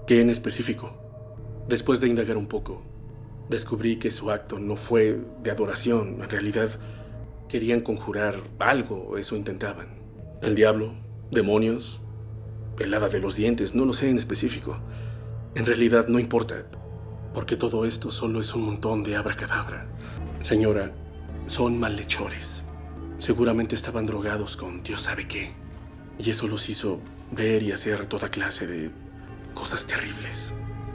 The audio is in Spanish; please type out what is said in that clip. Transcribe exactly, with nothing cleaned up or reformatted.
¿Qué en específico? Después de indagar un poco, descubrí que su acto no fue de adoración. En realidad, querían conjurar algo, eso intentaban. El diablo, demonios, el hada de los dientes, no lo sé en específico. En realidad no importa, porque todo esto solo es un montón de abracadabra. Señora, son malhechores. Seguramente estaban drogados con Dios sabe qué. Y eso los hizo ver y hacer toda clase de cosas terribles.